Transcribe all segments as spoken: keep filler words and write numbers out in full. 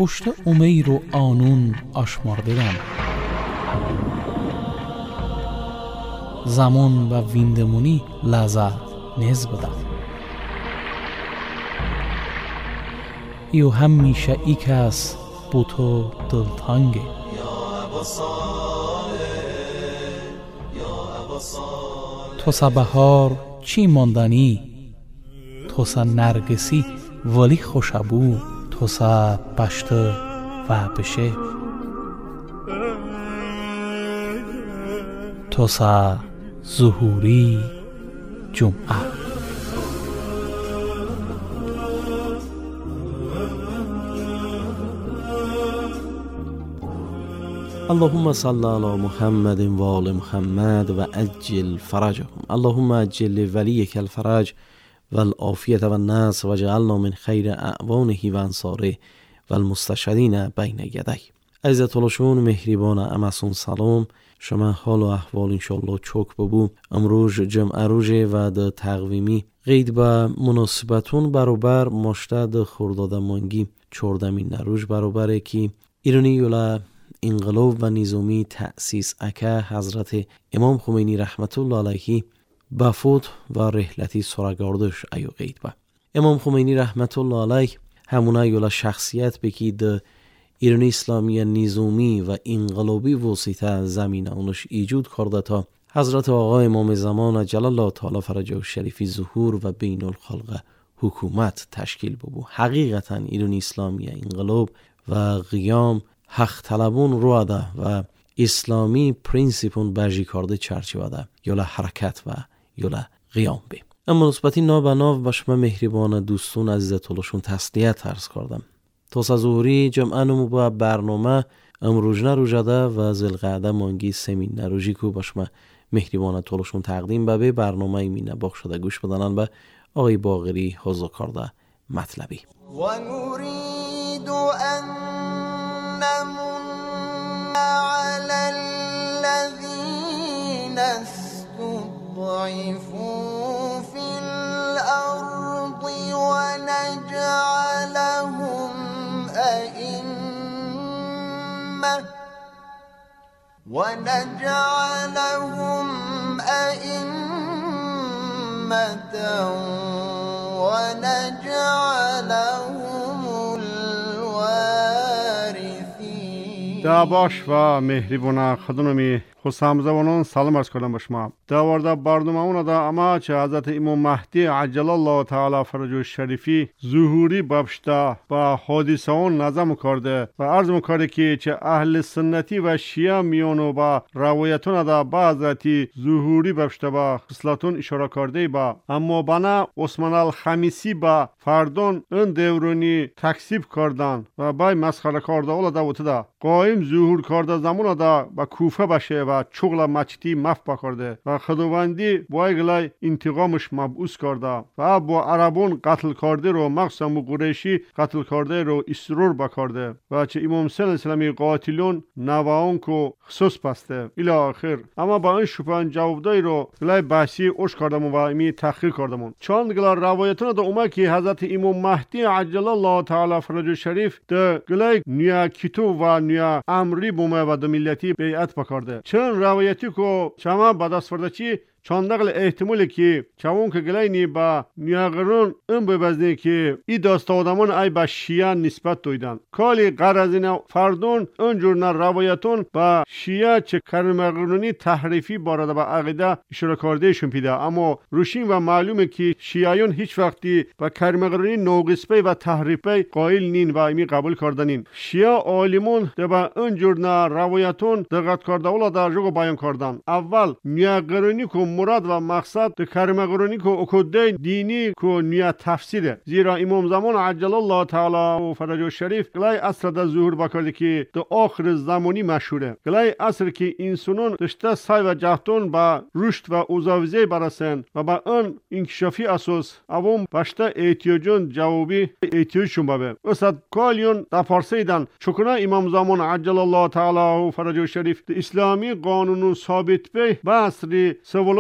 پشت امیر و آنون آشمارده‌ام. زمان و ویندمونی لذت نز بدم. ایو همیشه ای کس بو تو دلتانگه. تو سا بهار چی ماندنی، تو سا نرگسی ولی خوشبو، تو سا بشت و بشه، تو سا ظهوری جمعه. اللهم صل علی محمد و آل محمد و عجل فرجهم. اللهم عجل ولیک الفرج و العافیت و النصر و جعلنا من خیر اعوانه و انصاره و المستشهدین بین یدی. عزت الشون مهربان امسون سلام. شما حال و احوال انشالله چوک ببو. امروز جمعه روزه و ده تقویمی قید به مناسبتون برابر مشتد خرداد مانگی چهاردمین نروز برابره که ایرانی یولا انقلاب و نظامی تأسیس اکه حضرت امام خمینی رحمت الله علیه بفوت و رحلتی سرگاردش ایو قید با. امام خمینی رحمت الله علیه همونه یولا شخصیت بکی ده ایرانی اسلامی نظامی و انقلابی وسیطه زمین اونش ایجود کرده تا حضرت آقا امام زمان جل الله تعالی فرجه شریفی ظهور و بین الخلق حکومت تشکیل ببو. حقیقتا ایرانی اسلامی انقلاب و قیام حق طلبون رو ده و اسلامی پرینسیپون بجی کرده چرچیوه ده یولا حرکت و یولا قیام بیم. اما نسبتی ناو به ناو به شما مهربان دوستون عزیزت اللهشون تسلیت عرض کردم. تا سازوری جمعه نمو با برنامه امروجنه رو جده و زلقعده مانگی سمین نروجی که با شما مهربان طولشون تقدیم به به برنامه ایمینه باخشده گوش بدنن به آقای باقری حضور کرده مطلبی. و نريد ان نمن على الذين استضعفوا في الأرض ونجعلهم أئمة ونجعلهم أئمة ونجعلهم الوارثين. داباش و مهربان خدمتی خوشامزبانان سلام عرض کردم به شما. دوارده برنامه اون دا اما چه حضرت امام مهدی عجل الله تعالی فرجه شریفی ظهوری بابشتا با حادثه اون نظم کرده و عرض میکرده که چه اهل سنتی و شیعه میانو با روایتون دا با حضرت ظهوری بابشتا با خصلتون اشاره کرده با اما بنا عثمان الخمیسی با فردون اون دورونی تکسیب کردن و بای مسخره کرده اولا دا وطدا قایم ظهور کرده زمان دا با کوفه باشه و چغل مچتی مفت کرده و خداوندی با گلای انتقامش مبعوث کرده و با عربون قتل کرده رو مخصوصا قریشی قتل کرده رو اسرور بکرده و چه امام صلی الله علیه و قاتلون نواون کو خصوص پسته الی آخر. اما با این شپان جوابدای رو گلای بحثی اوش کردم و امی تحقیق کردم چون گلای روایتون دا اومد که حضرت امام مهدی عجل الله تعالی فرجه شریف ده گلای نیا کیتو و نیا امری بومه و ده ملتی بیعت بکرده چون روایتی کو چما بداسفردچی چاندقل احتمالی که چون که گلینی با نیاگرون اون ببزنی که ای داست آدمان ای با شیعه نسبت دویدن کالی قرازین فردون اونجور نه روایتون با شیعه چه کرمگرونی تحریفی بارده با عقیده اشاره کردهشون پیده اما روشین و معلومه که شیعیون هیچ وقتی با کرمگرونی نوقسپی و تحریفی قائل نین و ایمی قبول کردنین. شیعه عالمون ده با اونجور نه روایتون دقت کرده اولا در جگو بیان کردن. اول نیاگرونی کو مراد و مقصد ده کرمگرونی کو اکده دینی کو نیا تفسیره زیرا امام زمان عجل الله تعالی فرجه شریف گلای اصر ده ظهور بکرده که ده آخر زمانی مشهوره گلای اصر که انسانون دشته سای و جهتون با رشد و اوزاویزه برسن و با اون انکشافی اساس اوام باشته احتیاجون جوابی احتیاجشون بابه اصد کالیون ده پارسیدن چکونه امام زمان عجل الله تعالی فرجه شریف ده اسلامی قانون ثابت به بسری سوال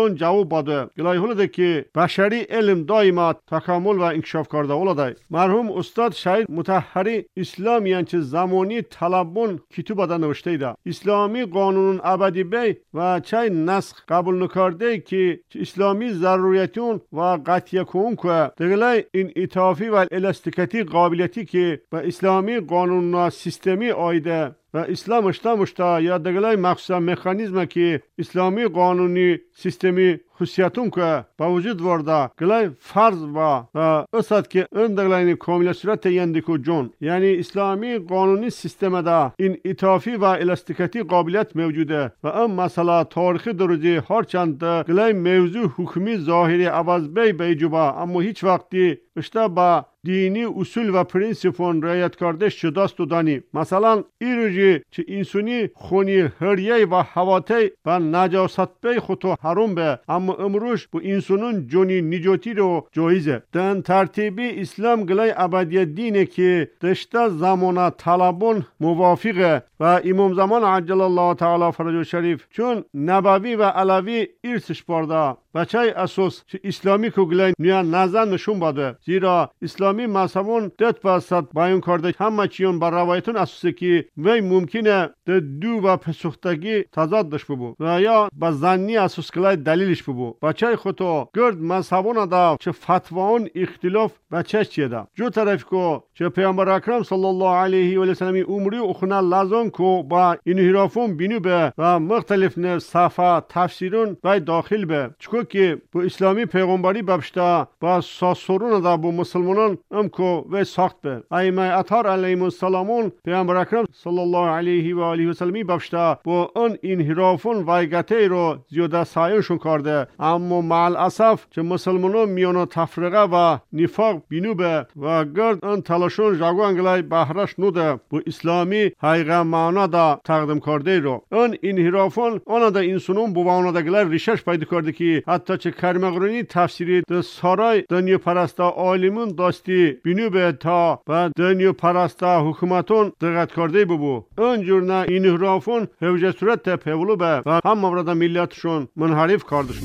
سوالون جواب باده گلای هولده که بشری علم دائما تکامل و انکشاف کرده اولاده. مرحوم استاد شهید مطهری اسلامیان چه زمانی طلبون کتاب باده نوشته ایده. اسلامی قانون ابدی بی و چه نسخ قبول نکرده که اسلامی ضروریتون و قطعی کن که دگلای این اتافی و الاستیکتی قابلیتی که به اسلامی قانون و سیستمی آیده و اسلام اشتا مشتا یا دگلای مخصوصا مکانیزم که اسلامی قانونی سیستمی خصوصیتون که با وجود ورده گلای فرض با اصد که اون دگلای کامل صورت یندیکو جون یعنی اسلامی قانونی سیستم دا این اتافی و الاستیکتی قابلیت موجوده و اون مسئله تاریخی دروزی هرچند گلای موضوع حکمی ظاهری عوض بی بی جوبا اما هیچ وقتی اشتا با دینی اصول و پرینسیپون رعایت کرده شداست و دانی. مثلا ایروژی چه انسانی خونی هریه و حواتی و نجاست بی خودو حروم به اما امروش با انسانون جونی نجاتی رو جایزه. دن ترتیبی اسلام گلای ابدی دینه که دشته زمان طلبون موافقه و امام زمان عجل الله تعالی فرجه شریف چون نبوی و علوی ارثش برده بچه اساس چه اسلامی که گلای نیا نزن نشون باده زیرا اسلامی مذهبون دت بسد بیان کرده همه چیون بر روایتون اساسه که وی ممکنه ده دو و پسختگی تضاد داشت ببو و یا با زنی اساس گلای دلیلش ببو بچه خودو گرد مذهبون دا چه فتوان اختلاف بچه چیه دا جو طرف که چه پیامبر اکرم صلی الله علیه و سلم عمری اخونه لازم که با انحرافون بینو به و مختلف نه صفحه تفسیرون و داخل به چکو که با اسلامی پیغمبری ببشته با ساسورون دا با مسلمانان ام کو و ساخت به ائمه اطهار علیهم السلامون پیامبر اکرم صلی الله علیه و آله و سلم ببشته با اون انحرافون وایگته رو زیاده سایه‌شون کرده اما مع الاسف چه مسلمانان میانو تفرقه و نفاق بینو به و گرد اون تلاشون جاگو انگلای بهرش نوده با اسلامی حقیقه معنا دا تقدیم کرده رو اون انحرافون اون دا انسانون بوانا دا گلای ریشش پیدا کرده که حتی چه کرمغرونی تفسیری ده سارای دنیا پرستا عالمون داستی بینو به تا و دنیا پرستا حکومتون دقت کرده ببو اونجور نه انحرافون هوجه صورت پیولو به و هم مورد ملیتشون منحرف کردشنه.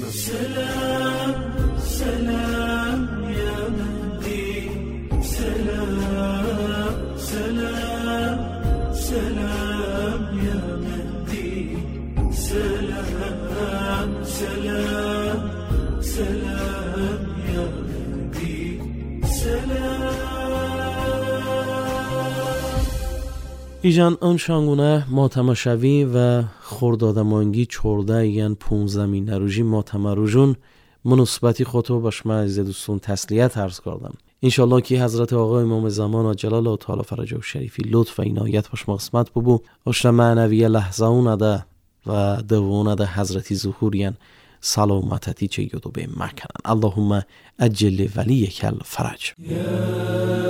سلام سلام یا مهدی سلام سلام سلام یا مهدی سلام سلام سلام یا مهدی سلام ایجان اون شانگونه ماتماشوی و خوردادمانگی چورده ایگن پونزدهمین نروژی ماتمروژون مناسبتی خودو باش من عزیز دوستون تسلیت عرض کردم. انشالله که حضرت آقا امام زمان جلال و تعالی فرجه و شریفی لطف و عنایت باش مقسمت ببو اشت معنوی لحظه اون ده و دوونه ده حضرتی ظهورین سلامتتی چه یدو به مکنن. اللهم اجل ولیک الفرج.